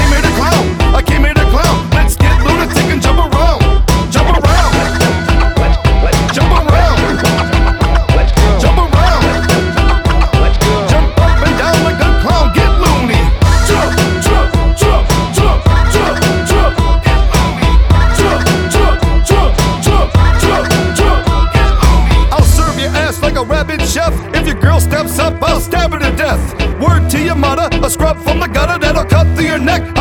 came here to clown. I came here to clown. Let's get lunatic and jump around. Jump around. Jump around. Jump around. Jump up and down like a clown. Get loony. Jump, jump, jump, jump, jump, jump. Get loony. Jump, jump, jump, jump, jump, jump. Get loony. I'll serve your ass like a rabid chef. If your girl steps up, I'll stab her to death. Word to your mother, a scrub from the gutter that'll cut through your neck.